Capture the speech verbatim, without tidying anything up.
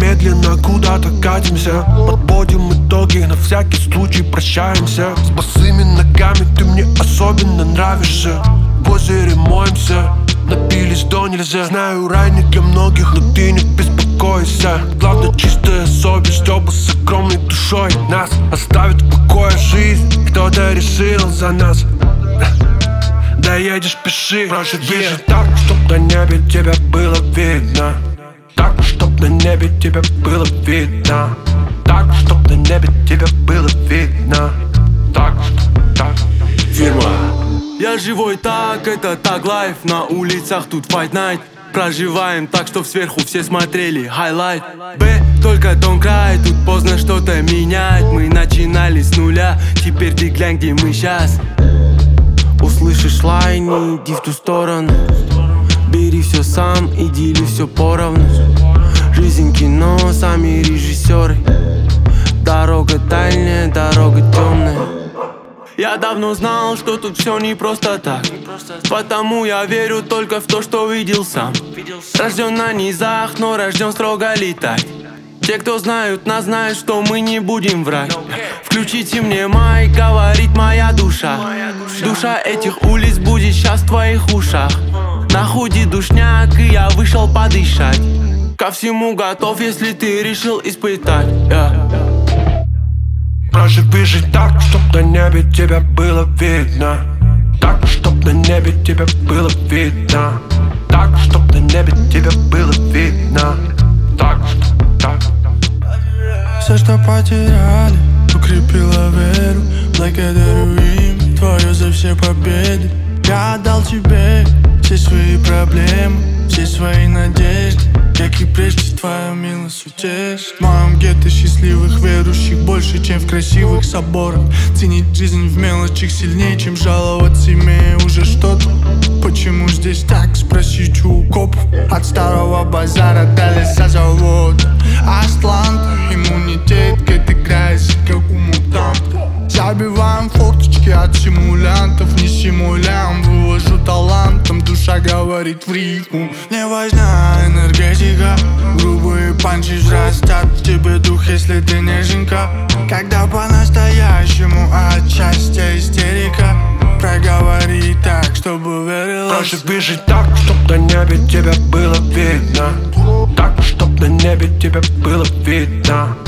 медленно куда-то катимся, подводим итоги, на всякий случай прощаемся. С босыми ногами ты мне особенно нравишься. В озере моемся, напились до нельзя. Знаю, рай не для многих, но ты не беспокойся. Главное чистая совесть, оба с огромной душой. Нас оставит в покое жизнь, кто-то решил за нас. Да едешь, пиши, проще пиши так, чтоб на небе тебя было видно. Так, чтоб на небе тебя было видно. Так, чтоб на небе тебя было видно. Так, так. Фирма. Я живой так, это так лайф. На улицах тут fight night. Проживаем так, что сверху все смотрели highlight. Б, только don't cry, тут поздно что-то менять. Мы начинали с нуля, теперь ты глянь, где мы сейчас. Услышишь лай, не иди в ту сторону. Бери все сам и дели все поровну. Жизнь кино, сами режиссеры. Дорога дальняя, дорога темная. Я давно знал, что тут все не просто так. Потому я верю только в то, что видел сам. Рожден на низах, но рожден строго летать. Те, кто знают нас, знают, что мы не будем врать. Включите мне майк, говорит моя душа. Душа этих улиц будет сейчас в твоих ушах. На худи душняк, и я вышел подышать. Ко всему готов, если ты решил испытать, yeah. Проще пиши так, чтоб на небе тебя было видно. Так, чтоб на небе тебя было видно. Так, чтоб на небе тебя было видно. Так, так. Все, что потеряли, укрепило веру. Благодарю им твою за все победы. Я отдал тебе все свои проблемы, все свои надежды. Как и прежде, твоя милость утешит. В моем гетто счастливых верующих больше, чем в красивых соборах. Ценить жизнь в мелочах сильнее, чем жаловаться, имея уже что-то. Почему здесь так, спросить у копов. От старого базара до леса завода. Атланта, иммунитет, как играется, как у мутанта. Забиваем форточки от симулянтов. Не симулям, вывожу талантом. Душа говорит в рифму. Не важна энергетика, грубые панчи взрастят в тебе дух, если ты неженка. Когда по-настоящему от счастья истерика. Проговори так, чтобы верила. Проще пиши так, чтоб на небе тебя было видно. Так, чтоб на небе тебя было видно.